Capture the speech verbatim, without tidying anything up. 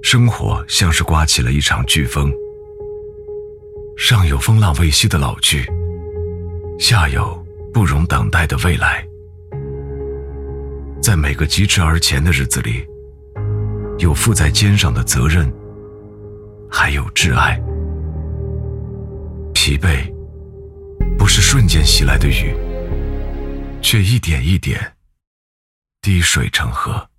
生活像是刮起了一场飓风，上有风浪未息的老去，下有不容等待的未来。在每个疾驰而前的日子里，有负在肩上的责任，还有挚爱。疲惫不是瞬间袭来的雨，却一点一点滴水成河。